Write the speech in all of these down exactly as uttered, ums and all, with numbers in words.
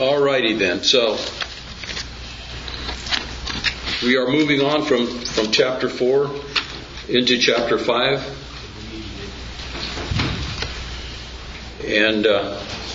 All righty then. So we are moving on from, from chapter four into chapter five. And uh,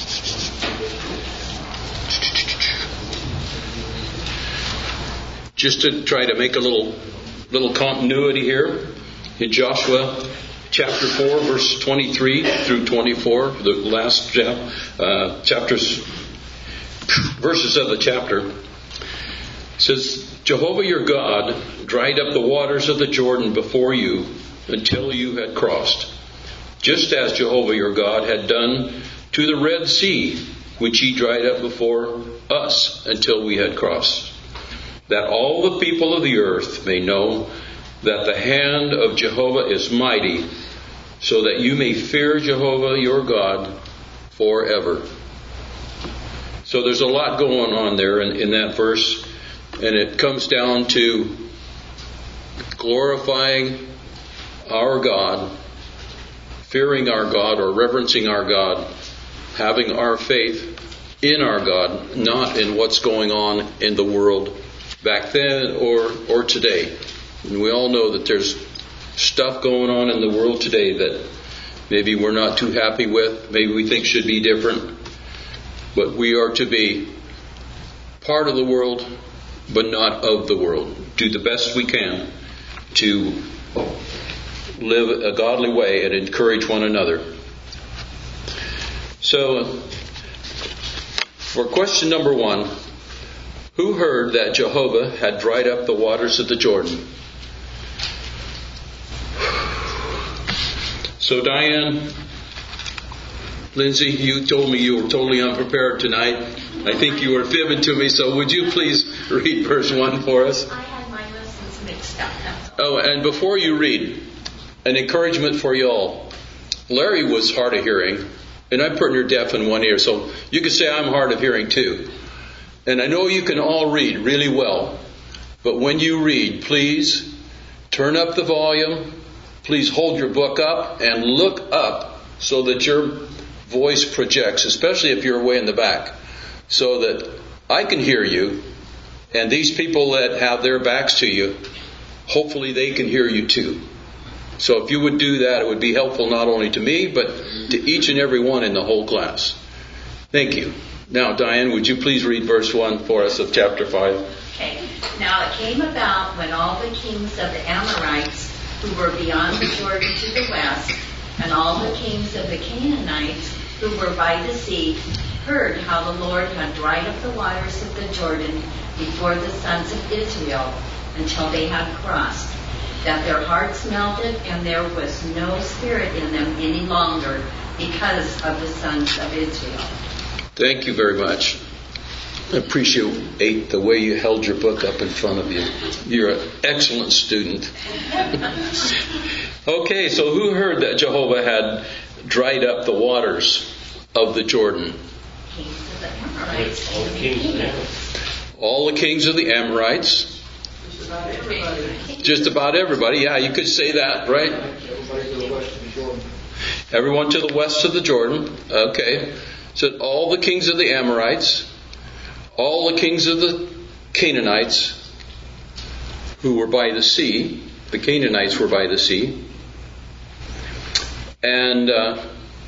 just to try to make a little little continuity here, in Joshua chapter four, verse twenty-three through twenty-four, the last uh, chapters, verses of the chapter, says, Jehovah your God dried up the waters of the Jordan before you until you had crossed, just as Jehovah your God had done to the Red Sea, which he dried up before us until we had crossed, that all the people of the earth may know that the hand of Jehovah is mighty, so that you may fear Jehovah your God forever. So there's a lot going on there in, in that verse, and it comes down to glorifying our God, fearing our God, or reverencing our God, having our faith in our God, not in what's going on in the world back then or or today. And we all know that there's stuff going on in the world today that maybe we're not too happy with, maybe we think should be different. But we are to be part of the world, but not of the world. Do the best we can to live a godly way and encourage one another. So, for question number one, who heard that Jehovah had dried up the waters of the Jordan? So Diane, Lindsay, you told me you were totally unprepared tonight. I think you were fibbing to me, so would you please read verse one for us? I had my lessons mixed up. Oh, and before you read, an encouragement for you all. Larry was hard of hearing, and I'm pretty near deaf in one ear, so you could say I'm hard of hearing too. And I know you can all read really well, but when you read, please turn up the volume. Please hold your book up and look up so that your voice projects, especially if you're way in the back, so that I can hear you, and these people that have their backs to you, hopefully they can hear you too. So if you would do that, it would be helpful not only to me, but to each and every one in the whole class. Thank you. Now, Diane, would you please read verse one for us of chapter five? Okay. Now it came about when all the kings of the Amorites who were beyond the Jordan to the west, and all the kings of the Canaanites who were by the sea, heard how the Lord had dried up the waters of the Jordan before the sons of Israel until they had crossed, that their hearts melted and there was no spirit in them any longer because of the sons of Israel. Thank you very much. I appreciate the way you held your book up in front of you. You're an excellent student. Okay, so who heard that Jehovah had dried up the waters of the Jordan? Kings of the Amorites. All the kings of the Amorites. All the kings of the Amorites. Just about everybody. Just about everybody. Yeah, you could say that, right? Everybody to the west of the Jordan. Everyone to the west of the Jordan. Okay. So all the kings of the Amorites, all the kings of the Canaanites who were by the sea. The Canaanites were by the sea. And uh,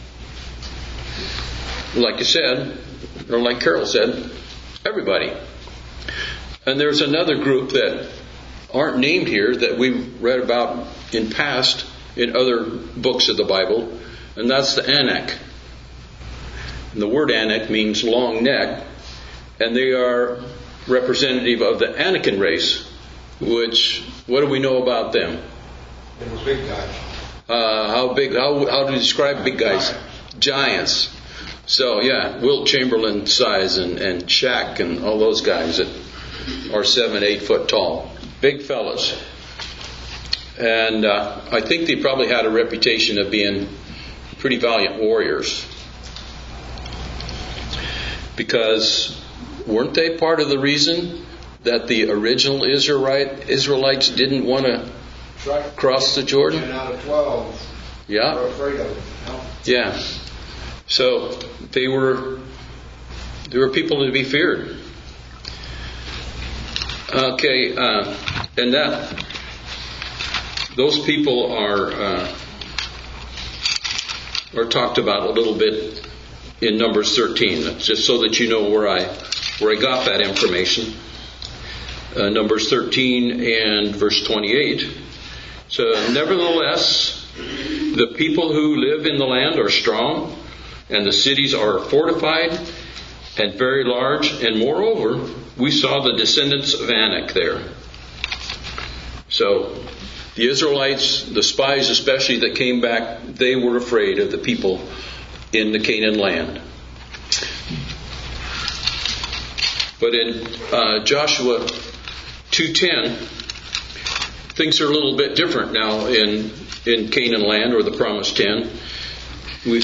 like you said, or like Carol said, everybody. And there's another group that aren't named here that we've read about in past in other books of the Bible, and that's the Anak. And the word Anak means long neck, and they are representative of the Anakim race, which, what do we know about them? They were big guys. Uh, how big, how, how do you describe big guys? Giants. So yeah, Wilt Chamberlain size and, and Shaq and all those guys that are seven, eight foot tall. Big fellas. And uh, I think they probably had a reputation of being pretty valiant warriors. Because weren't they part of the reason that the original Israelite, Israelites didn't want to Right. cross the Jordan? Ten out of twelve Yeah. were afraid of it. No? Yeah. So they were They were people to be feared. Okay, uh, and that those people are uh, are talked about a little bit in Numbers thirteen. That's just so that you know where I where I got that information. Uh, Numbers thirteen and verse twenty-eight. So, nevertheless, the people who live in the land are strong, and the cities are fortified and very large, and moreover, we saw the descendants of Anak there. So, the Israelites, the spies especially that came back, they were afraid of the people in the Canaan land. But in uh, Joshua two ten, things are a little bit different now in, in Canaan land, or the Promised Ten. We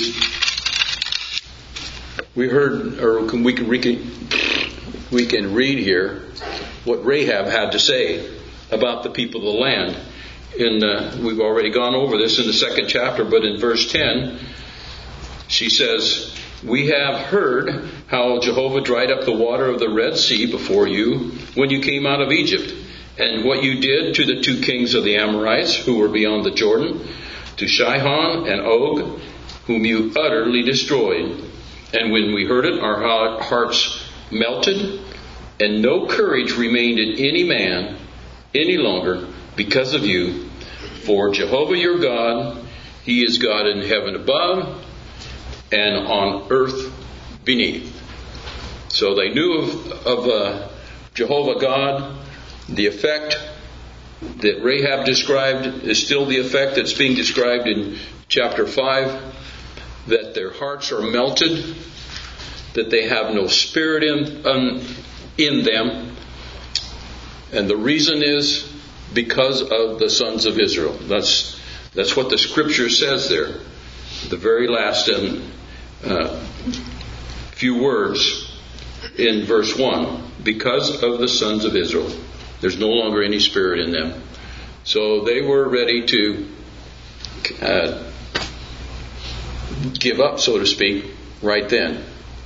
we heard, or we can, we can we can read here what Rahab had to say about the people of the land. And uh, we've already gone over this in the second chapter, but in verse ten, she says, "We have heard how Jehovah dried up the water of the Red Sea before you when you came out of Egypt, and what you did to the two kings of the Amorites who were beyond the Jordan, to Sihon and Og, whom you utterly destroyed. And when we heard it, our hearts melted, and no courage remained in any man any longer because of you. For Jehovah your God, He is God in heaven above and on earth beneath." So they knew of, of uh, Jehovah God. The effect that Rahab described is still the effect that's being described in chapter five, that their hearts are melted, that they have no spirit in, um, in them. And the reason is because of the sons of Israel. That's that's what the scripture says there. The very last um, uh, few words in verse one. Because of the sons of Israel. There's no longer any spirit in them. So they were ready to uh, give up, so to speak, right then.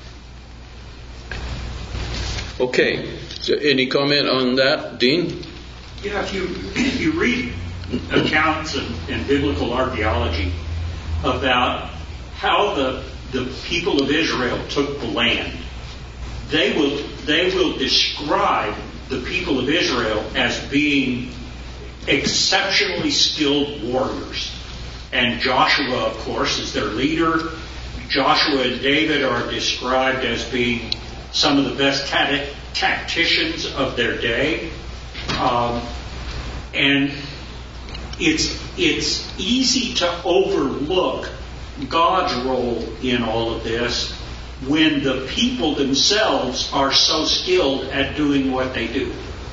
Okay. So any comment on that, Dean? Yeah, if you if you read accounts in, in biblical archaeology about how the the people of Israel took the land, they will they will describe the people of Israel as being exceptionally skilled warriors. And Joshua, of course, is their leader. Joshua and David are described as being some of the best tactic, tacticians of their day. Um, and it's it's easy to overlook God's role in all of this when the people themselves are so skilled at doing what they do.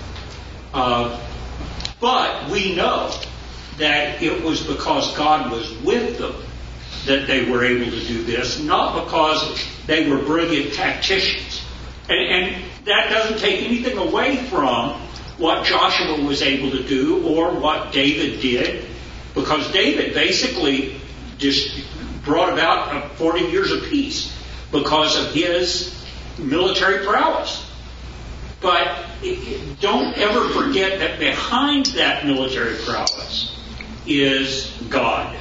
Uh, but we know that it was because God was with them that they were able to do this, not because they were brilliant tacticians. And, and that doesn't take anything away from what Joshua was able to do or what David did, because David basically just brought about forty years of peace because of his military prowess. But don't ever forget that behind that military prowess is God.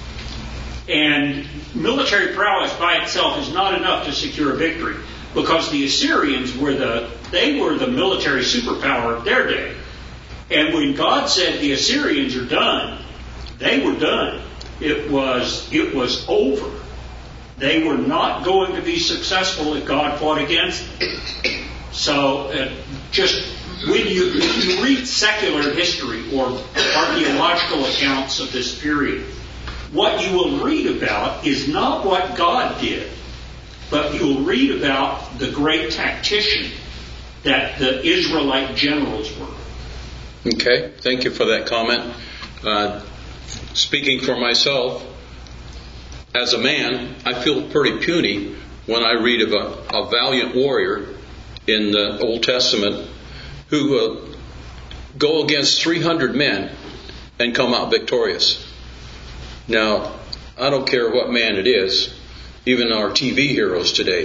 And military prowess by itself is not enough to secure a victory, because the Assyrians were the they were the military superpower of their day. And when God said the Assyrians are done, they were done. It was it was over. They were not going to be successful if God fought against them. So uh, just when you, when you read secular history or archaeological accounts of this period, what you will read about is not what God did, but you'll read about the great tactician that the Israelite generals were. Okay, thank you for that comment. Uh, speaking for myself, as a man, I feel pretty puny when I read of a, a valiant warrior in the Old Testament who uh, go against three hundred men and come out victorious. Now, I don't care what man it is, even our T V heroes today.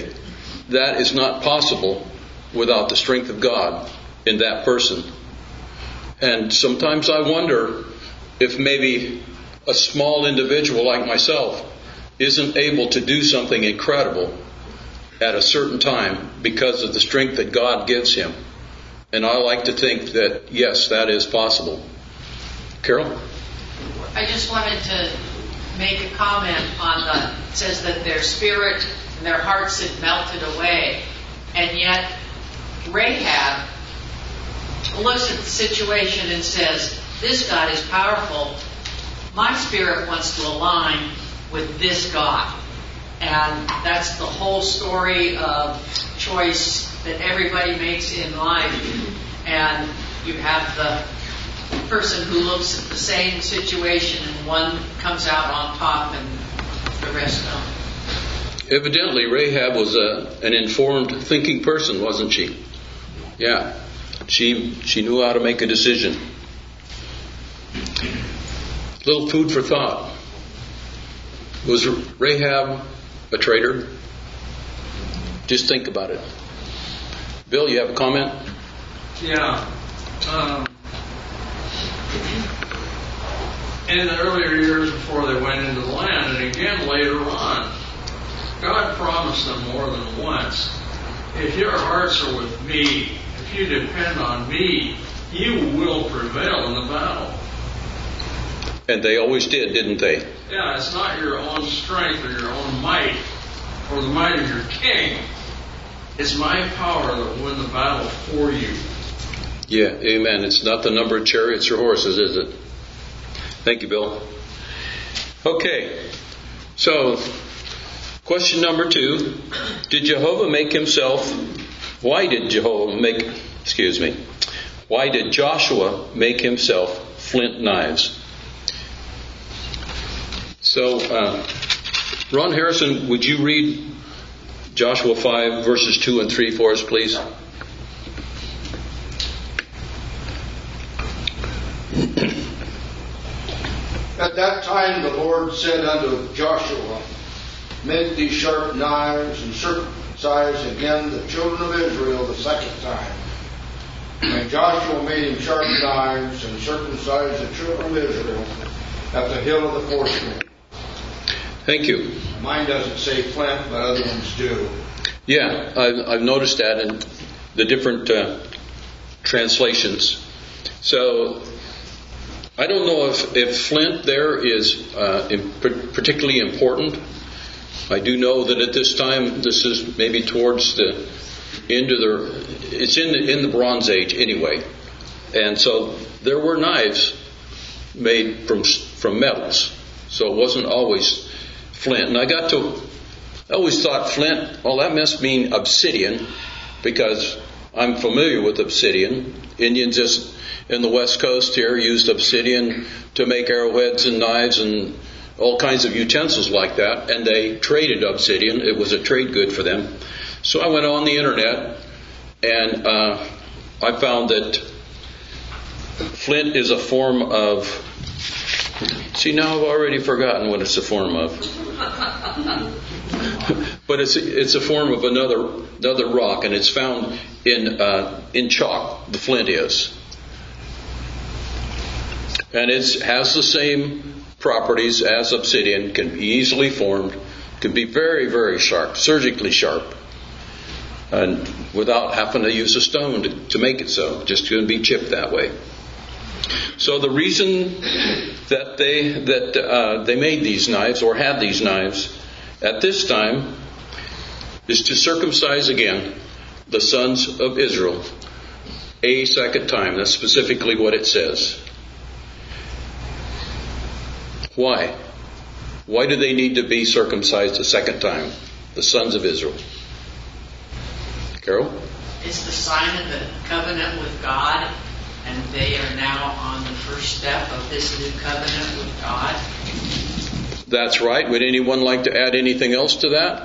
that is not possible without the strength of God in that person. And sometimes I wonder if maybe a small individual like myself isn't able to do something incredible at a certain time because of the strength that God gives him. And I like to think that, yes, that is possible. Carol? I just wanted to make a comment on the, it says that their spirit and their hearts had melted away. And yet, Rahab looks at the situation and says, this God is powerful. My spirit wants to align with this God. And that's the whole story of choice that everybody makes in life. And you have the person who looks at the same situation and one comes out on top and the rest don't. Evidently, Rahab was a, an informed, thinking person, wasn't she? Yeah. She, she knew how to make a decision. Little food for thought. Was Rahab a traitor? Just think about it. Bill, you have a comment? Yeah. Um, in the earlier years before they went into the land, and again later on, God promised them more than once, if your hearts are with me, if you depend on me, you will prevail in the battle. And they always did, didn't they? Yeah, it's not your own strength or your own might or the might of your king. It's my power that will win the battle for you. Yeah, amen. It's not the number of chariots or horses, is it? Thank you, Bill. Okay, so question number two. Did Jehovah make himself, why did Jehovah make, excuse me, why did Joshua make himself flint knives? So, uh, Ron Harrison, would you read Joshua five, verses two and three for us, please? At that time the Lord said unto Joshua, make these sharp knives and circumcise again the children of Israel the second time. And Joshua made him sharp knives and circumcised the children of Israel at the hill of the foreskins. Thank you. Mine doesn't say flint, but other ones do. Yeah, I've, I've noticed that in the different uh, translations. So, I don't know if, if flint there is uh, in, particularly important. I do know that at this time, this is maybe towards the end of the, it's in the, in the Bronze Age anyway. And so there were knives made from from metals. So it wasn't always flint. And I got to, I always thought flint, well, that must mean obsidian, because I'm familiar with obsidian. Indians just in the West Coast here used obsidian to make arrowheads and knives and all kinds of utensils like that, and they traded obsidian. It was a trade good for them. So I went on the internet, and uh, I found that flint is a form of, see, now I've already forgotten what it's a form of. But it's it's a form of another another rock, and it's found in uh, in chalk. The flint is, and it has the same properties as obsidian. Can be easily formed, can be very very sharp, surgically sharp, and without having to use a stone to, to make it so. Just going to be chipped that way. So the reason that they that uh, they made these knives or had these knives at this time is to circumcise again the sons of Israel a second time. That's specifically what it says. Why? Why do they need to be circumcised a second time? The sons of Israel. Carol? It's the sign of the covenant with God, and they are now on the first step of this new covenant with God. That's right. Would anyone like to add anything else to that?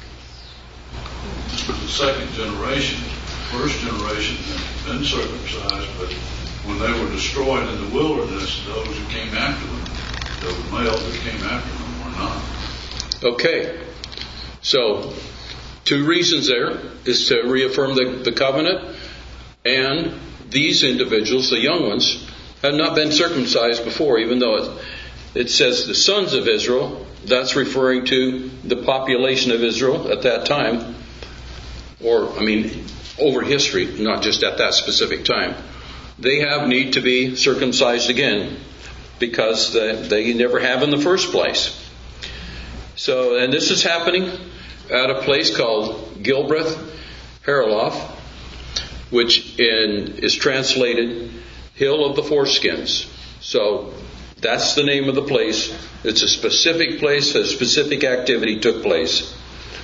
The second generation, first generation had been circumcised, but when they were destroyed in the wilderness, those who came after them, the males that came after them, were not. Okay. So, Two reasons there is to reaffirm the, the covenant, and these individuals, the young ones, had not been circumcised before, even though it, it says the sons of Israel. That's referring to the population of Israel at that time, or, I mean, over history, not just at that specific time. They have need to be circumcised again because they, they never have in the first place. So, and this is happening at a place called Gilbreth Haraloth, which in, is translated Hill of the Foreskins. So that's the name of the place. It's a specific place, a specific activity took place.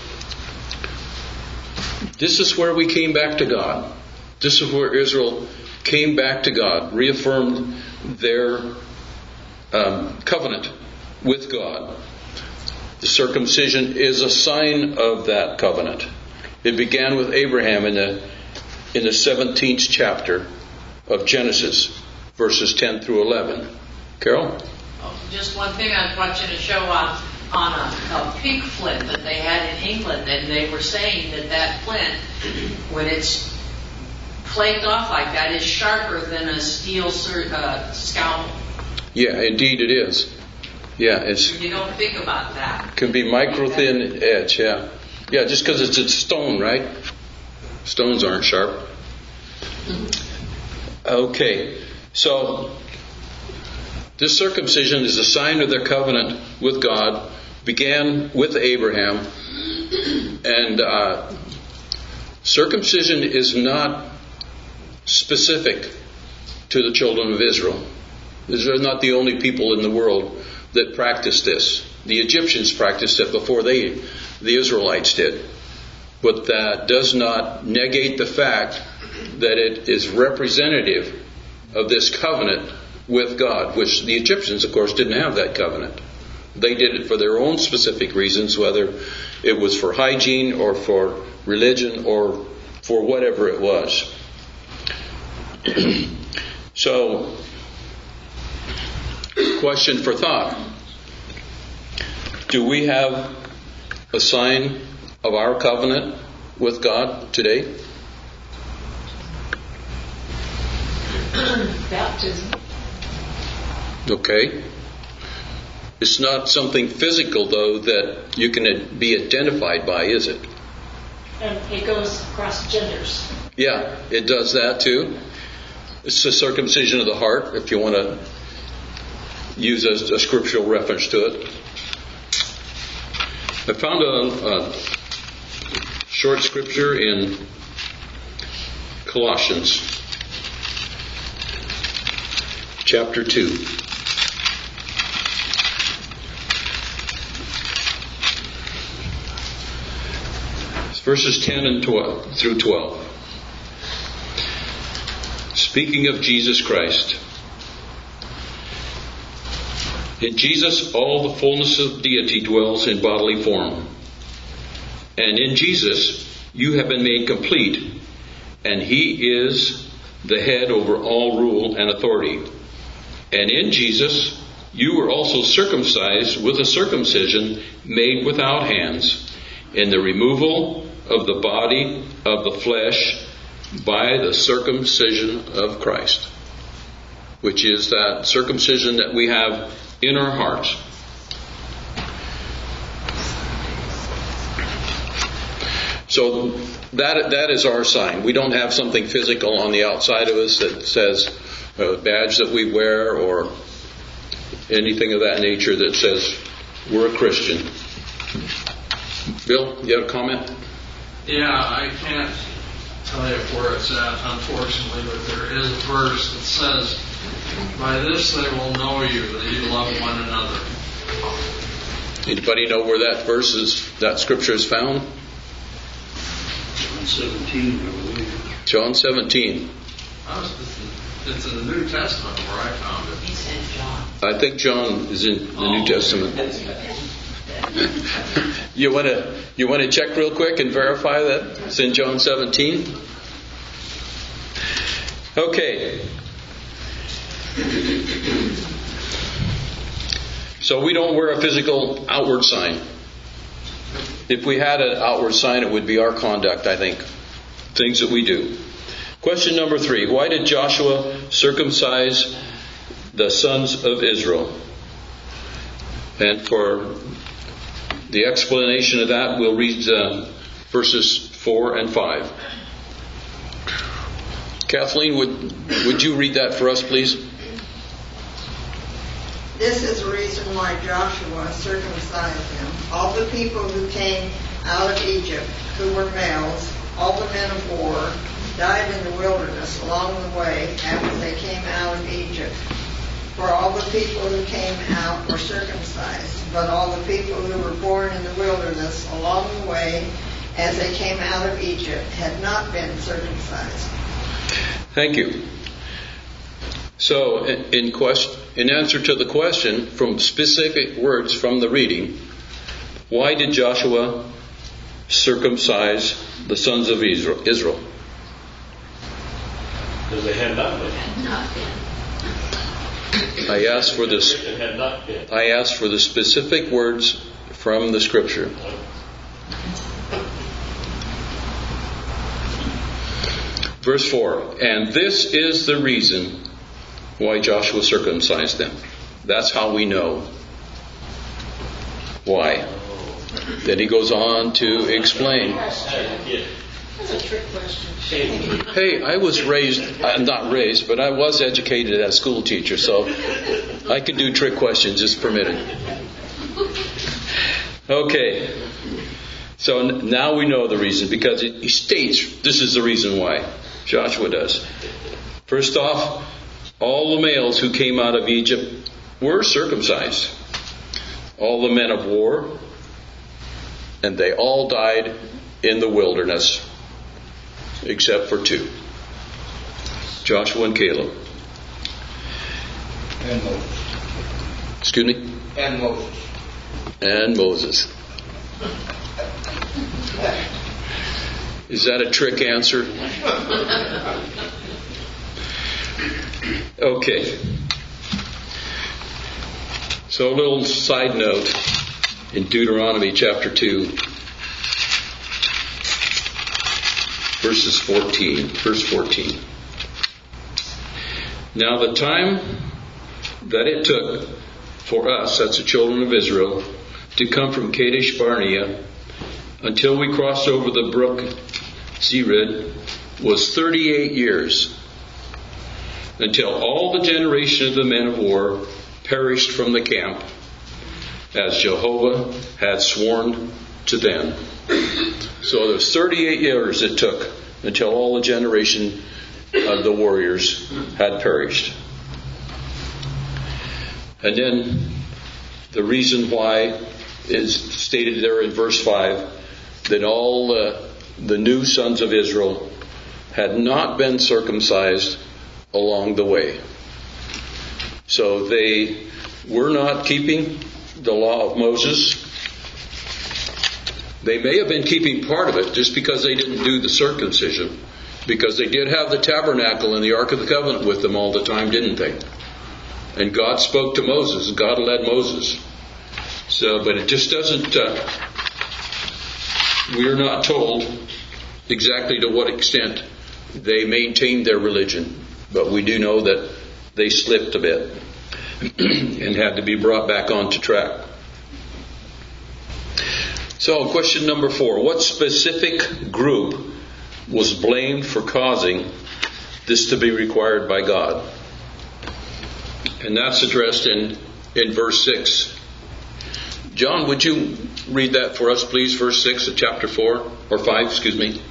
This is where we came back to God. This is where Israel came back to God, reaffirmed their um, covenant with God. The circumcision is a sign of that covenant. It began with Abraham in the in the seventeenth chapter of Genesis, verses ten through eleven. Carol? Oh, just one thing I want you to show on on a, a pig flint that they had in England, and they were saying that that flint, when it's flaked off like that, is sharper than a steel uh, scalpel. Yeah, indeed it is. Yeah, it's. You don't think about that. Can be micro thin edge. Yeah, yeah. Just because it's a stone, right? Stones aren't sharp. Okay, so this circumcision is a sign of their covenant with God. Began with Abraham, and uh, circumcision is not specific to the children of Israel. They're not the only people in the world that practiced this. The Egyptians practiced it before they, the Israelites did. But that does not negate the fact that it is representative of this covenant with God, which the Egyptians, of course, didn't have that covenant. They did it for their own specific reasons, whether it was for hygiene or for religion or for whatever it was. So, question for thought. Do we have a sign of our covenant with God today? Baptism. Okay. It's not something physical, though, that you can be identified by, is it? And it goes across genders. Yeah, it does that too. It's the circumcision of the heart, if you want to use a, a scriptural reference to it. I found a, a short scripture in Colossians chapter two. It's verses ten and twelve through twelve. Speaking of Jesus Christ. In Jesus, all the fullness of deity dwells in bodily form. And in Jesus, you have been made complete, and He is the head over all rule and authority. And in Jesus, you were also circumcised with a circumcision made without hands, in the removal of the body of the flesh by the circumcision of Christ, which is that circumcision that we have in our hearts. So that that is our sign. We don't have something physical on the outside of us that says a badge that we wear or anything of that nature that says we're a Christian. Bill, you have a comment? Yeah, I can't tell you where it's at, unfortunately, but there is a verse that says, "By this they will know you, that you love one another." Anybody know where that verse is, that scripture is found? John seventeen, I believe. John seventeen. It's in the New Testament where I found it. He said John. I think John is in the Oh. New Testament. You want to you want to check real quick and verify that it's in John seventeen? Okay. So we don't wear a physical outward sign. If we had an outward sign, it would be our conduct, I think. Things that we do. Question number three. Why did Joshua circumcise the sons of Israel? And for the explanation of that, we'll read uh, verses four and five. Kathleen, would would you read that for us, please? This is the reason why Joshua circumcised them. All the people who came out of Egypt, who were males, all the men of war, died in the wilderness along the way after they came out of Egypt. For all the people who came out were circumcised, but all the people who were born in the wilderness along the way as they came out of Egypt had not been circumcised. Thank you. So, in quest, in answer to the question, from specific words from the reading, why did Joshua circumcise the sons of Israel? Israel? Because they had not been. Had not been. I asked for this. It had not been. I asked for the specific words from the Scripture. Verse four. And this is the reason why Joshua circumcised them. That's how we know why. Then he goes on to explain. That's a trick question. Hey, I was raised, uh, not raised, but I was educated as a school teacher, so I can do trick questions, it's permitted. Okay, so n- now we know the reason, because it, he states this is the reason why. Joshua does. First off, all the males who came out of Egypt were circumcised. All the men of war, and they all died in the wilderness, except for two. Joshua and Caleb. And Moses. Excuse me? And Moses. And Moses. Is that a trick answer? Okay. So a little side note in Deuteronomy chapter two, verses fourteen, verse fourteen. Now the time that it took for us, that's the children of Israel, to come from Kadesh Barnea until we crossed over the brook Zered was thirty-eight years, until all the generation of the men of war perished from the camp, as Jehovah had sworn to them. So there was thirty-eight years it took until all the generation of the warriors had perished. And then the reason why is stated there in verse five, that all the, the new sons of Israel had not been circumcised along the way. So they were not keeping the law of Moses. They may have been keeping part of it just because they didn't do the circumcision, because they did have the tabernacle and the Ark of the Covenant with them all the time, didn't they? And God spoke to Moses. God led Moses. So, but it just doesn't, uh, we are not told exactly to what extent they maintained their religion. But we do know that they slipped a bit and had to be brought back onto track. So, question number four. What specific group was blamed for causing this to be required by God? And that's addressed in, in verse six. John, would you read that for us, please? Verse six of chapter four, or five, excuse me.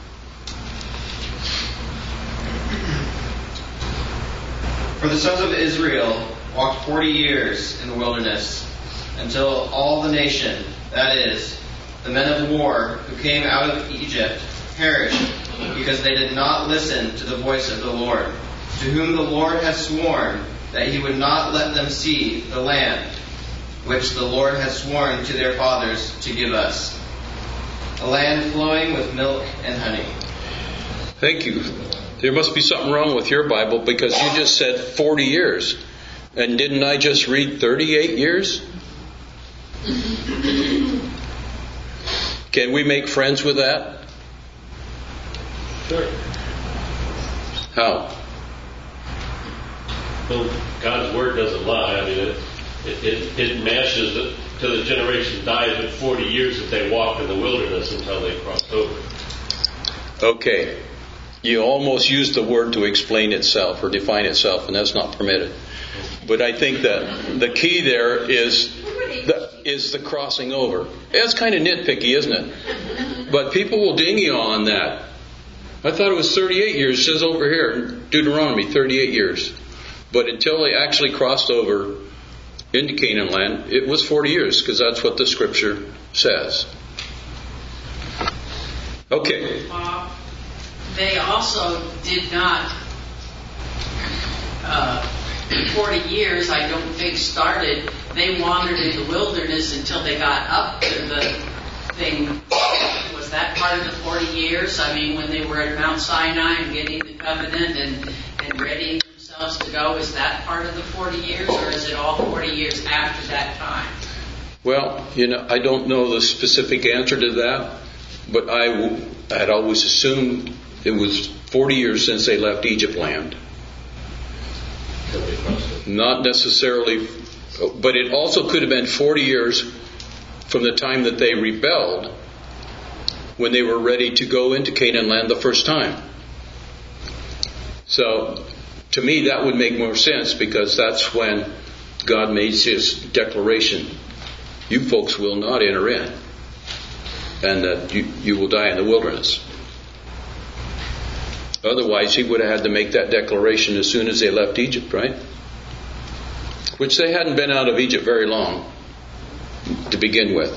For the sons of Israel walked forty years in the wilderness, until all the nation, that is, the men of war who came out of Egypt, perished, because they did not listen to the voice of the Lord, to whom the Lord has sworn that he would not let them see the land which the Lord has sworn to their fathers to give us, a land flowing with milk and honey. Thank you. There must be something wrong with your Bible, because you just said forty years. And didn't I just read thirty-eight years? Can we make friends with that? Sure. How? Well, God's word doesn't lie. I mean, it it, it, it matches it to the generation died in forty years that they walked in the wilderness until they crossed over. Okay. You almost used the word to explain itself or define itself, and that's not permitted. But I think that the key there is the, is the crossing over. It's kind of nitpicky, isn't it? But people will ding you on that. I thought it was thirty-eight years. It says over here in Deuteronomy, thirty-eight years. But until they actually crossed over into Canaan land, it was forty years, because that's what the Scripture says. Okay. Uh, they also did not, uh, forty years, I don't think, started. They wandered in the wilderness until they got up to the thing. Was that part of the forty years? I mean, when they were at Mount Sinai and getting the covenant and, and readying themselves to go, is that part of the forty years, or is it all forty years after that time? Well, you know, I don't know the specific answer to that, but I had always assumed it was forty years since they left Egypt land. Not necessarily, but it also could have been forty years from the time that they rebelled when they were ready to go into Canaan land the first time. So, to me, that would make more sense, because that's when God made His declaration: you folks will not enter in, and that you, you will die in the wilderness. Otherwise, He would have had to make that declaration as soon as they left Egypt, right? Which they hadn't been out of Egypt very long to begin with.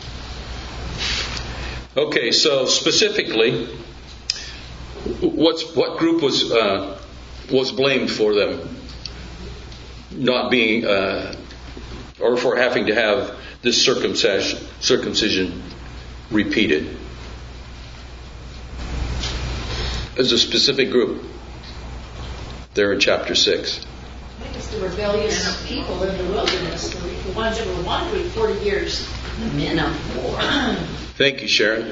Okay, so specifically, what's what group was uh, was blamed for them not being uh, or for having to have this circumcision circumcision repeated? As a specific group there in chapter six. I think it's the rebellious people in the wilderness, the, the ones that were wandering forty years. The men of war. Thank you, Sharon.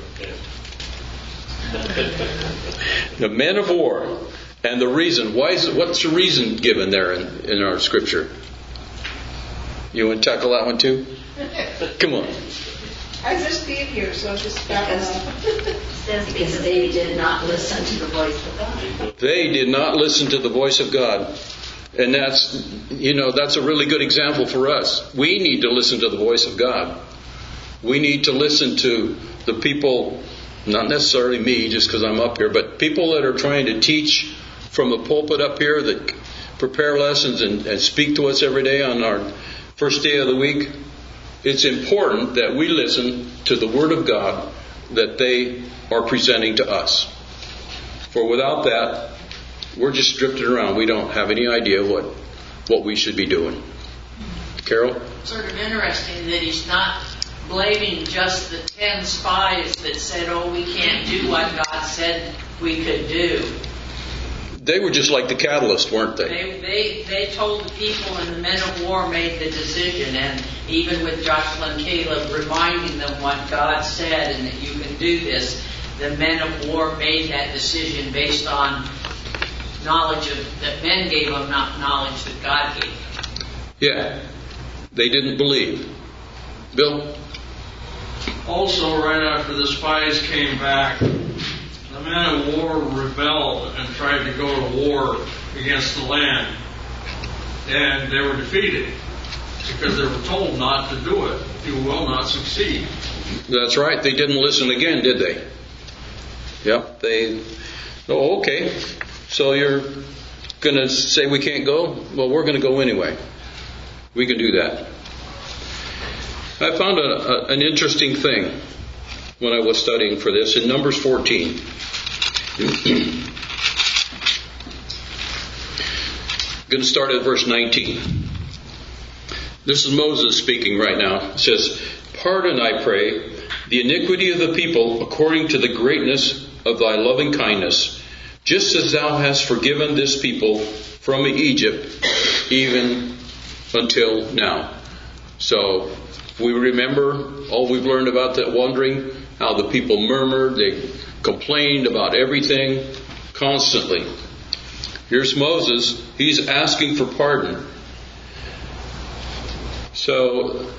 The men of war. And the reason, why is it, what's the reason given there in, in our scripture? You want to tackle that one too? Come on. I was just being here, so I was just backing up. It says because they did not listen to the voice of God. They did not listen to the voice of God. And that's, you know, that's a really good example for us. We need to listen to the voice of God. We need to listen to the people, not necessarily me, just because I'm up here, but people that are trying to teach from the pulpit up here, that prepare lessons and, and speak to us every day on our first day of the week. It's important that we listen to the Word of God that they are presenting to us. For without that, we're just drifting around. We don't have any idea what, what we should be doing. Carol? Sort of interesting that he's not blaming just the ten spies that said, oh, we can't do what God said we could do. They were just like the catalyst, weren't they? They, they, they told the people, and the men of war made the decision. And even with Joshua and Caleb reminding them what God said and that you can do this, the men of war made that decision based on knowledge of, that men gave them, not knowledge that God gave them. Yeah. They didn't believe. Bill? Also, right after the spies came back, the men of war rebelled and tried to go to war against the land. And they were defeated because they were told not to do it. You will not succeed. That's right. They didn't listen again, did they? Yep. They, oh, okay. So you're going to say we can't go? Well, we're going to go anyway. We can do that. I found a, a, an interesting thing when I was studying for this in Numbers fourteen. I'm going to start at verse nineteen. This is Moses speaking right now. It says, "Pardon, I pray, the iniquity of the people according to the greatness of thy loving kindness, just as thou hast forgiven this people from Egypt, even until now." So, We remember all we've learned about that wandering, how the people murmured, they complained about everything constantly. Here's Moses. He's asking for pardon. So,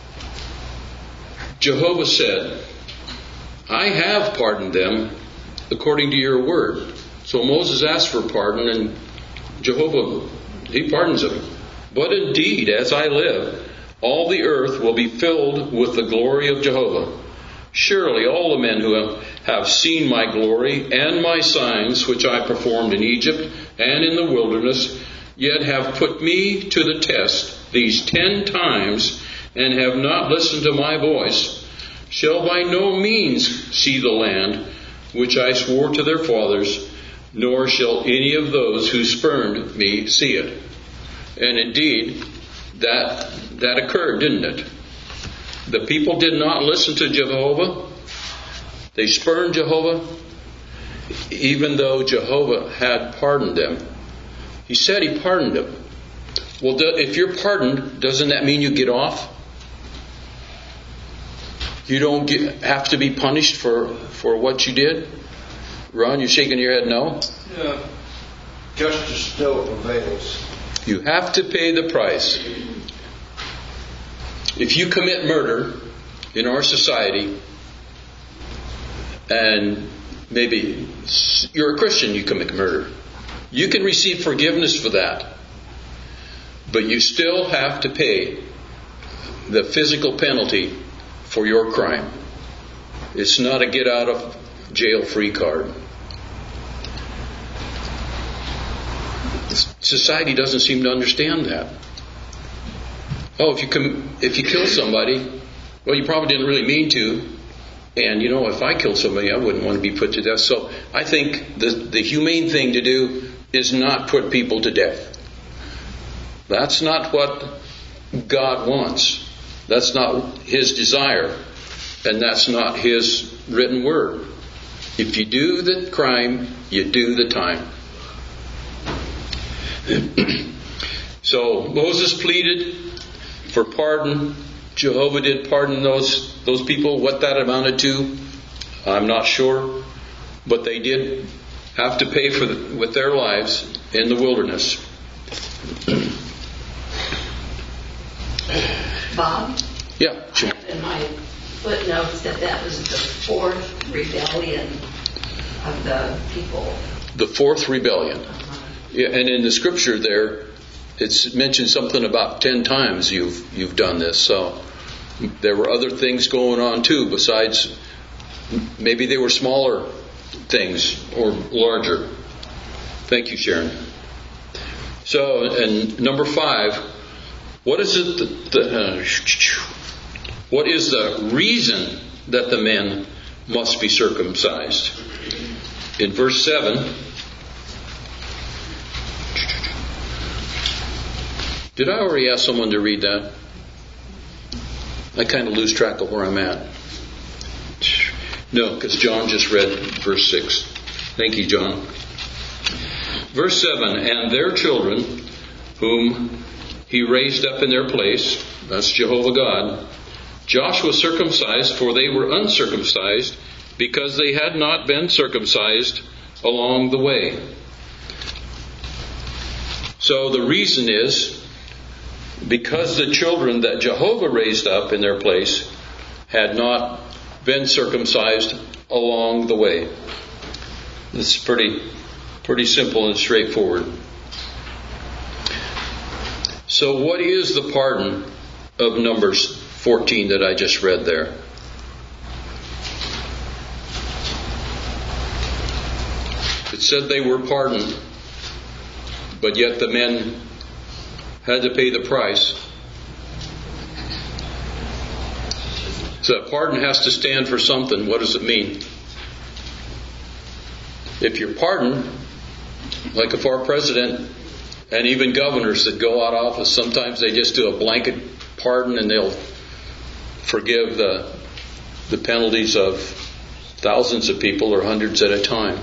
Jehovah said, I have pardoned them according to your word. So Moses asked for pardon, and Jehovah, he pardons him. But indeed, as I live, all the earth will be filled with the glory of Jehovah. Surely all the men who have seen my glory and my signs which I performed in Egypt and in the wilderness, yet have put me to the test these ten times and have not listened to my voice, shall by no means see the land which I swore to their fathers, nor shall any of those who spurned me see it. And indeed, that that occurred, didn't it? The people did not listen to Jehovah. They spurned Jehovah, even though Jehovah had pardoned them. He said he pardoned them. Well, if you're pardoned, doesn't that mean you get off? You don't get, have to be punished for, for what you did? Ron, you're shaking your head no? Yeah. Justice still prevails. You have to pay the price. If you commit murder in our society, and maybe you're a Christian, you commit murder, you can receive forgiveness for that. But you still have to pay the physical penalty for your crime. It's not a get out of jail free card. Society doesn't seem to understand that. Oh, if you com- if you kill somebody, well, you probably didn't really mean to. And, you know, if I killed somebody, I wouldn't want to be put to death. So I think the, the humane thing to do is not put people to death. That's not what God wants. That's not His desire. And that's not His written word. If you do the crime, you do the time. So Moses pleaded for pardon. Jehovah did pardon those those people. What that amounted to, I'm not sure. But they did have to pay for the, with their lives in the wilderness. Bob? Yeah, sure. In my footnotes that that was the fourth rebellion of the people. The fourth rebellion. Yeah, and in the scripture there, it's mentioned something about ten times you've you've done this. So there were other things going on too, besides maybe they were smaller things or larger. Thank you, Sharon. So, and number five, what is it that the, uh, what is the reason that the men must be circumcised? In verse seven, did I already ask someone to read that? I kind of lose track of where I'm at. No, because John just read verse six. Thank you, John. Verse seven, and their children, whom he raised up in their place, that's Jehovah God, Joshua circumcised, for they were uncircumcised, because they had not been circumcised along the way. So the reason is, because the children that Jehovah raised up in their place had not been circumcised along the way. It's pretty, pretty simple and straightforward. So what is the pardon of Numbers fourteen that I just read there? It said they were pardoned, but yet the men had to pay the price. So that pardon has to stand for something. What does it mean? If you're pardoned, like if our president and even governors that go out of office, sometimes they just do a blanket pardon and they'll forgive the the penalties of thousands of people or hundreds at a time.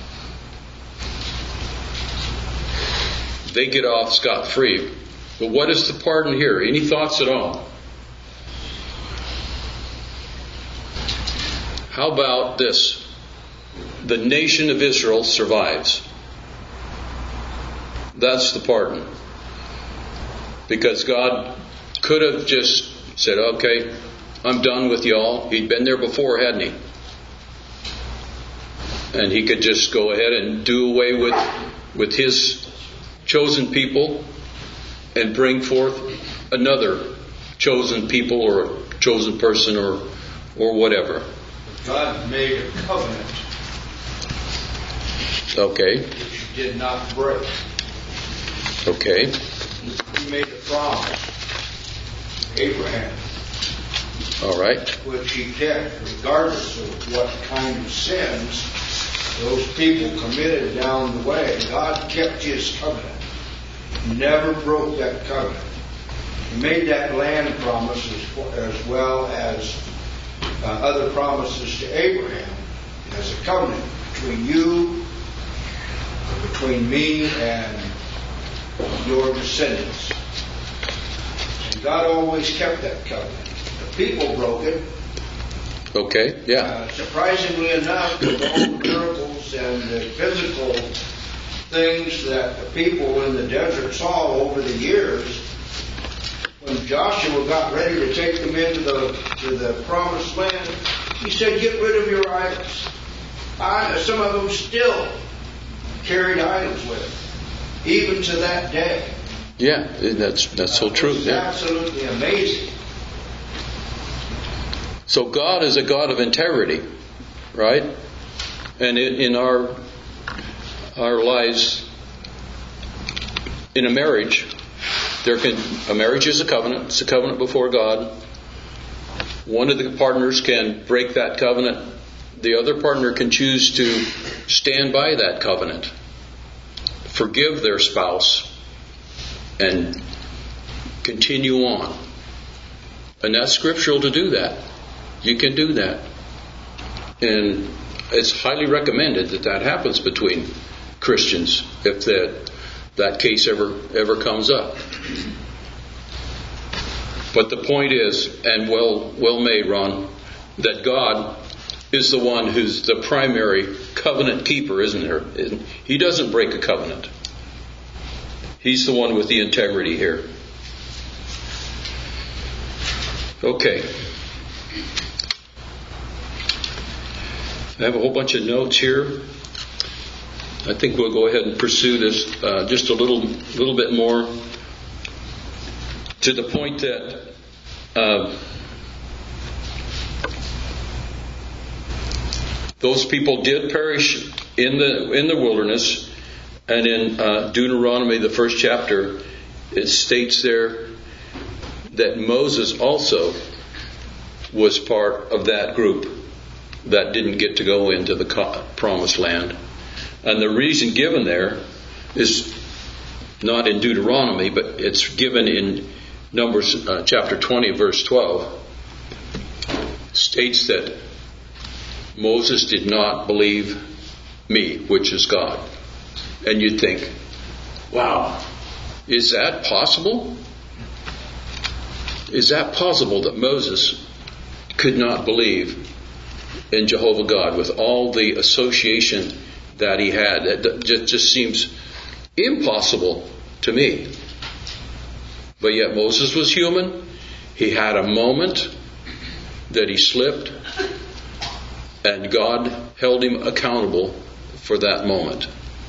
They get off scot-free. But what is the pardon here? Any thoughts at all? How about this? The nation of Israel survives. That's the pardon. Because God could have just said, okay, I'm done with y'all. He'd been there before, hadn't he? And he could just go ahead and do away with, with his chosen people and bring forth another chosen people or chosen person or or whatever. God made a covenant. Okay. Which he did not break. Okay. He made a promise. Abraham. All right. Which he kept, regardless of what kind of sins those people committed down the way. God kept his covenant. Never broke that covenant. He made that land promise as, as well as uh, other promises to Abraham as a covenant between you, between me and your descendants. And God always kept that covenant. The people broke it. Okay, yeah. Uh, surprisingly enough, with all the miracles and the physical things that the people in the desert saw over the years, when Joshua got ready to take them into the to the promised land, he said, "Get rid of your idols." I, some of them still carried idols with them, even to that day. Yeah, that's that's so true. It's Yeah. absolutely amazing. So God is a God of integrity, right? And in, in our our lives, in a marriage, there can a marriage is a covenant. It's a covenant before God. One of the partners can break that covenant. The other partner can choose to stand by that covenant, forgive their spouse, and continue on. And that's scriptural to do that. You can do that. And it's highly recommended that that happens between Christians if that that case ever ever comes up. But the point is, and well well made, Ron, that God is the one who's the primary covenant keeper, isn't there? He doesn't break a covenant. He's the one with the integrity here. Okay. I have a whole bunch of notes here. I think we'll go ahead and pursue this uh, just a little, little bit more, to the point that uh, those people did perish in the in the wilderness, and in uh, Deuteronomy, the first chapter, it states there that Moses also was part of that group that didn't get to go into the promised land. And the reason given there is not in Deuteronomy, but it's given in Numbers uh, chapter twenty, verse twelve. It states that Moses did not believe me, which is God. And you'd think, wow, is that possible? Is that possible that Moses could not believe in Jehovah God with all the association that he had? That just, just seems impossible to me. But yet Moses was human. He had a moment that he slipped, and God held him accountable for that moment.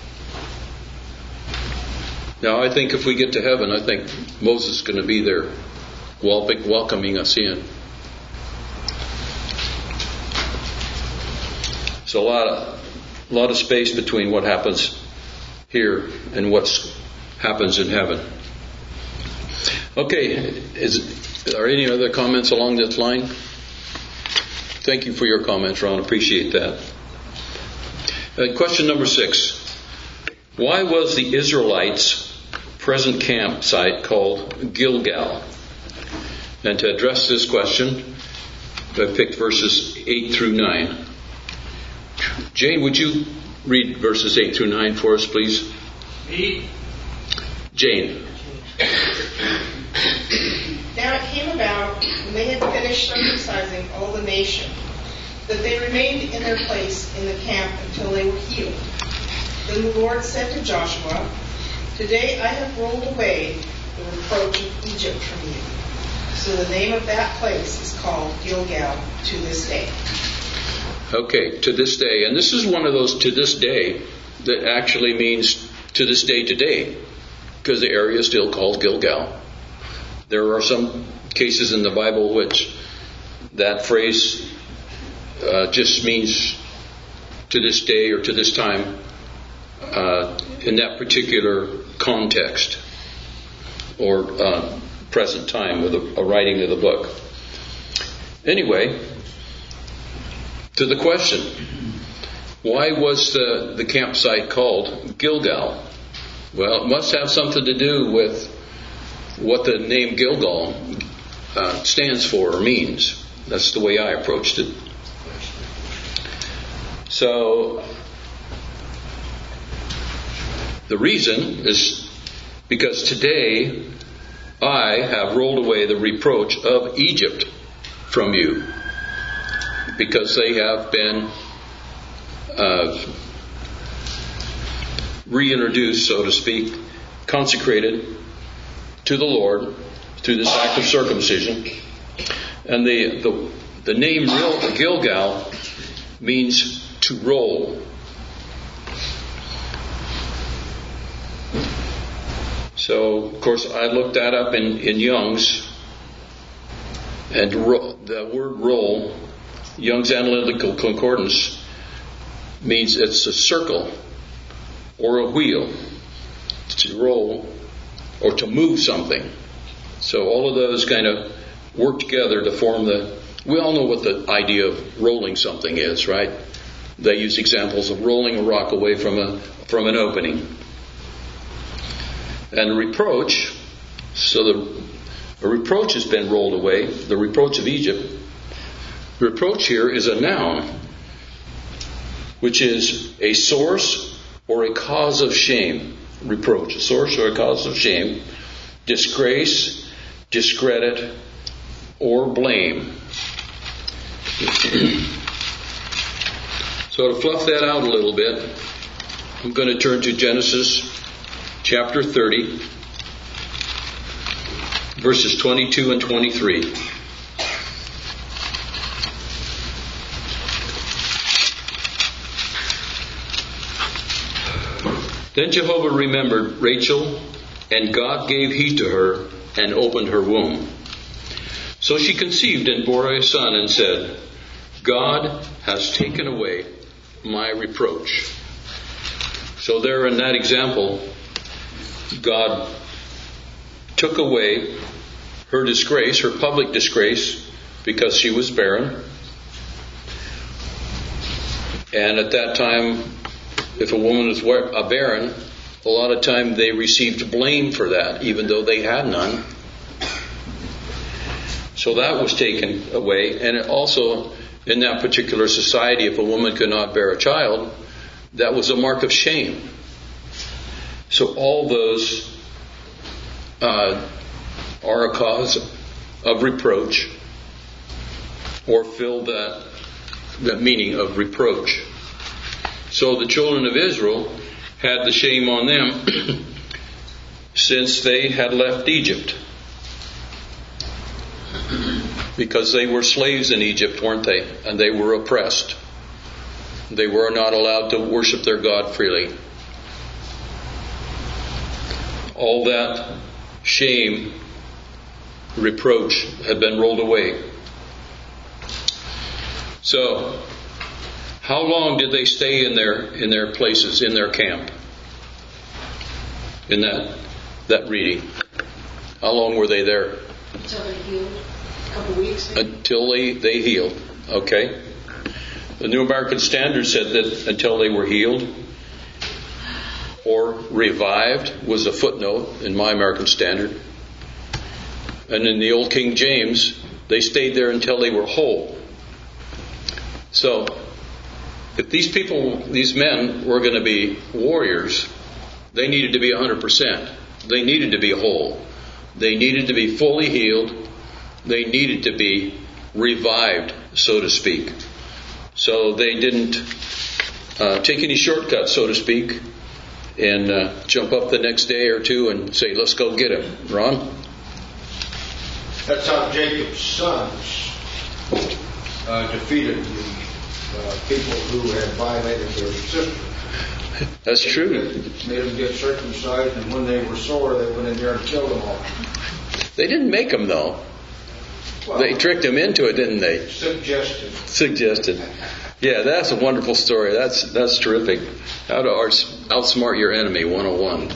Now I think if we get to heaven, I think Moses is going to be there welcoming us in. So a lot of, a lot of space between what happens here and what happens in heaven. Okay, is, are there any other comments along this line? Thank you for your comments, Ron. Appreciate that. Uh, question number six. Why was the Israelites' present campsite called Gilgal? And to address this question, I picked verses eight through nine. Jane, would you read verses eight through nine for us, please? Me? Jane. Now it came about, when they had finished circumcising all the nation, that they remained in their place in the camp until they were healed. Then the Lord said to Joshua, "Today I have rolled away the reproach of Egypt from you." So the name of that place is called Gilgal to this day. Okay, to this day. And this is one of those to this day that actually means to this day today, because the area is still called Gilgal. There are some cases in the Bible which that phrase uh, just means to this day or to this time uh, in that particular context or uh, present time with a, a writing of the book. Anyway, to the question, why was the, the campsite called Gilgal? Well, it must have something to do with what the name Gilgal uh, stands for or means. That's the way I approached it. So, the reason is because today I have rolled away the reproach of Egypt from you, because they have been uh, reintroduced, so to speak, consecrated to the Lord through this act of circumcision. And the the, the name Gilgal means to roll. So, of course, I looked that up in, in Young's, and ro- the word roll, Young's Analytical Concordance, means it's a circle or a wheel, to roll or to move something. So all of those kind of work together to form the, we all know what the idea of rolling something is, right? They use examples of rolling a rock away from a from an opening. And reproach, so the a reproach has been rolled away, the reproach of Egypt. Reproach here is a noun, which is a source or a cause of shame. Reproach, a source or a cause of shame, disgrace, discredit, or blame. So to fluff that out a little bit, I'm going to turn to Genesis chapter thirty, verses twenty-two and twenty-three. Then Jehovah remembered Rachel, and God gave heed to her and opened her womb. So she conceived and bore a son and said, God has taken away my reproach. So there in that example, God took away her disgrace, her public disgrace, because she was barren. And at that time, if a woman was a barren, a lot of time they received blame for that, even though they had none. So that was taken away. And it also, in that particular society, if a woman could not bear a child, that was a mark of shame. So all those uh, are a cause of reproach, or fill that, that meaning of reproach. So the children of Israel had the shame on them since they had left Egypt. Because they were slaves in Egypt, weren't they? And they were oppressed. They were not allowed to worship their God freely. All that shame, reproach had been rolled away. So, how long did they stay in their in their places, in their camp? In that that reading. How long were they there? Until they healed. A couple weeks. Maybe. Until they, they healed. Okay. The New American Standard said that until they were healed or revived was a footnote in my American Standard. And in the Old King James, they stayed there until they were whole. So, if these people, these men were going to be warriors, they needed to be one hundred percent. They needed to be whole. They needed to be fully healed. They needed to be revived, so to speak. So they didn't uh, take any shortcuts, so to speak, and uh, jump up the next day or two and say, let's go get him. Ron? That's how Jacob's sons uh, defeated the uh, people who had violated their sister. That's true. Made them get circumcised, and when they were sore, they went in there and killed them all. They didn't make them, though. Well, they tricked them into it, didn't they? Suggested. Suggested. Yeah, that's a wonderful story. That's that's terrific. How to outsmart your enemy, one oh one.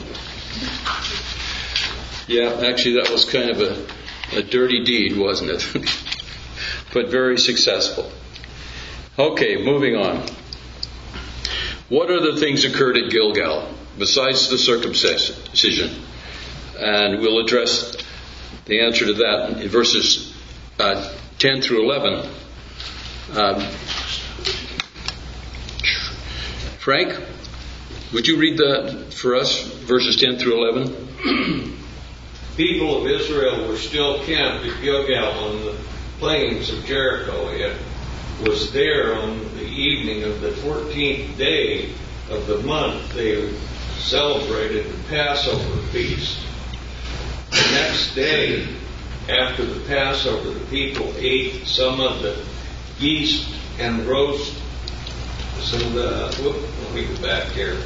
Yeah, actually, that was kind of a, a dirty deed, wasn't it? But very successful. Okay, moving on. What other things occurred at Gilgal besides the circumcision? And we'll address the answer to that in verses uh, ten through eleven. Um, Frank, would you read that for us, verses ten through eleven? People of Israel were still camped at Gilgal on the plains of Jericho. It was there on the evening of the fourteenth day of the month they celebrated the Passover feast. The next day, after the Passover, the people ate some of the yeast and roast some of the, whoop, let me go back here,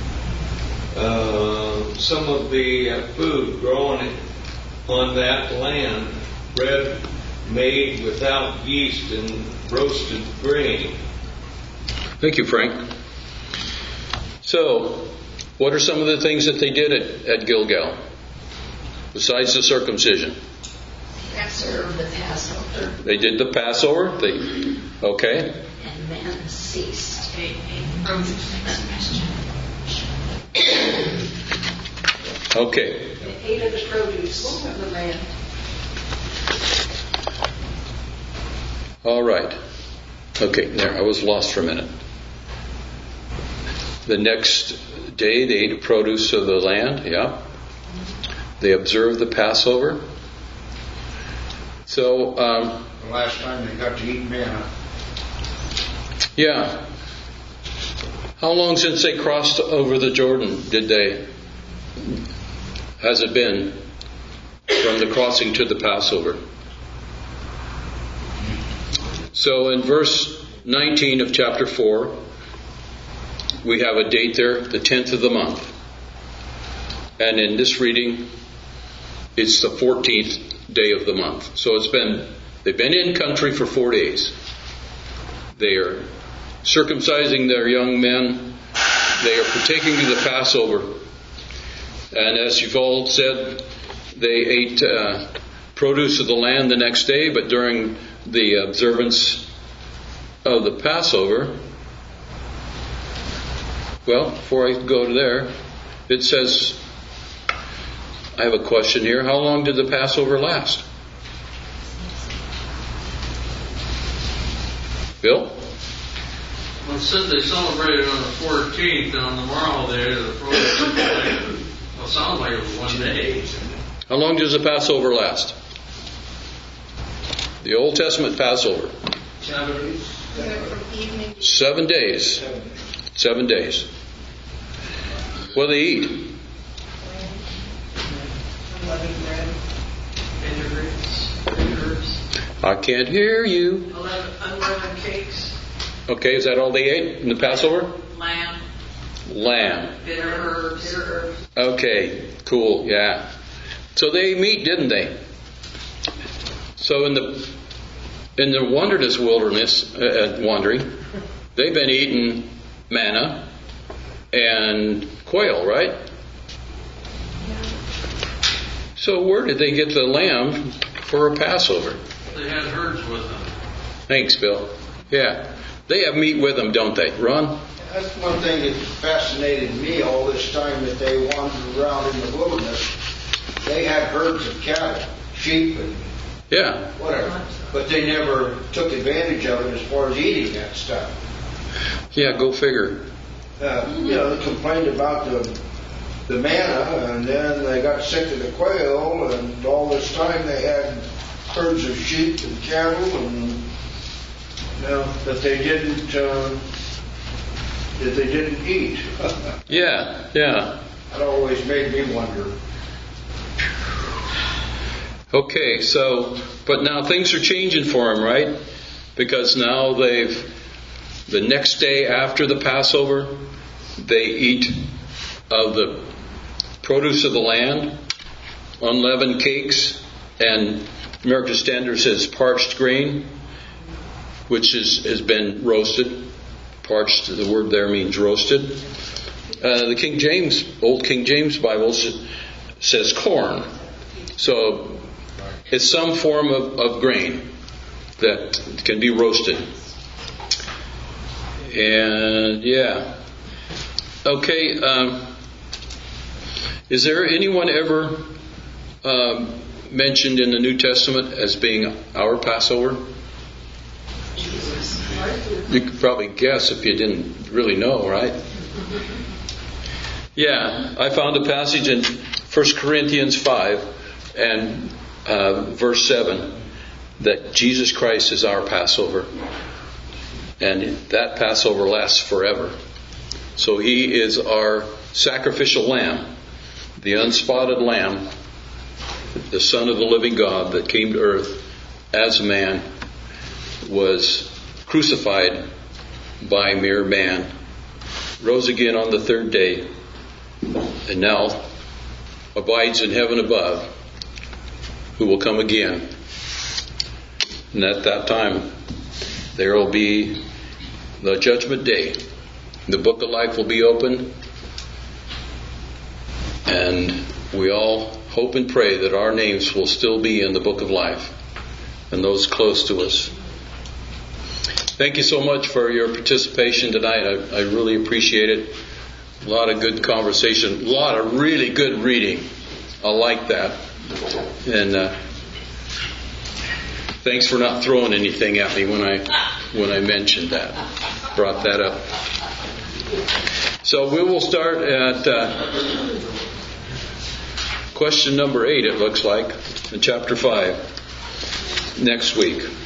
uh, some of the uh, food grown on that land, bread made without yeast and roasted grain. Thank you, Frank. So, what are some of the things that they did at, at Gilgal, besides the circumcision? Observe the Passover. They did the Passover. They, okay. And then ceased. Okay. They ate of the produce of the land. All right. Okay, there, I was lost for a minute. The next day they ate produce of the land, yeah. They observed the Passover. So, um, the last time they got to eat manna. Yeah. How long since they crossed over the Jordan did they, has it been from the crossing to the Passover? So in verse nineteen of chapter four, we have a date there, the tenth of the month. And in this reading, it's the fourteenth day of the month. So it's been, they've been in country for four days. They are circumcising their young men. They are partaking of the Passover. And as you've all said, they ate uh, produce of the land the next day, but during the observance of the Passover, well, before I go to there, it says, I have a question here. How long did the Passover last? Bill? Well, it said they celebrated on the fourteenth, and on the morrow day, the fourteenth day. Well, it sounds like it was one day. How long does the Passover last? The Old Testament Passover. Seven days. Seven days. Seven days. What do they eat? Unleavened bread. Bitter roots, bitter herbs, I can't hear you. eleven unleavened cakes, Okay, is that all they ate in the Passover? lamb, Lamb. bitter herbs, bitter herbs. Okay, cool, yeah. So they ate meat, didn't they? So in the in the wilderness, wilderness, uh, wandering, they've been eating manna and quail, right? So where did they get the lamb for a Passover? They had herds with them. Thanks, Bill. Yeah. They have meat with them, don't they? Ron? That's one thing that fascinated me all this time that they wandered around in the wilderness. They had herds of cattle, sheep, and Yeah. whatever. But they never took advantage of it as far as eating that stuff. Yeah, go figure. Uh, you know, they complained about the the manna, and then they got sick of the quail, and all this time they had herds of sheep and cattle, and Well, that they didn't, uh, that they didn't eat. Yeah, yeah. That always made me wonder. Okay, so, but now things are changing for them, right? Because now they've, the next day after the Passover, they eat of the produce of the land, unleavened cakes, and American Standard says parched grain, which is, has been roasted. Parched, the word there means roasted. Uh, the King James, Old King James Bible says corn. So it's some form of, of grain that can be roasted. And yeah. Okay, um, is there anyone ever um, mentioned in the New Testament as being our Passover? You could probably guess if you didn't really know, right? Yeah, I found a passage in First Corinthians five and uh, verse seven that Jesus Christ is our Passover. And that Passover lasts forever. So He is our sacrificial lamb, the unspotted lamb, the Son of the living God that came to earth as a man, was crucified by mere man, rose again on the third day, and now abides in heaven above, who will come again. And at that time, there will be the judgment day. The book of life will be opened, and we all hope and pray that our names will still be in the book of life, and those close to us. Thank you so much for your participation tonight. I, I really appreciate it. A lot of good conversation, a lot of really good reading. I like that. And uh, thanks for not throwing anything at me when I when I mentioned that, brought that up. So we will start at uh, question number eight, it looks like, in chapter five, next week.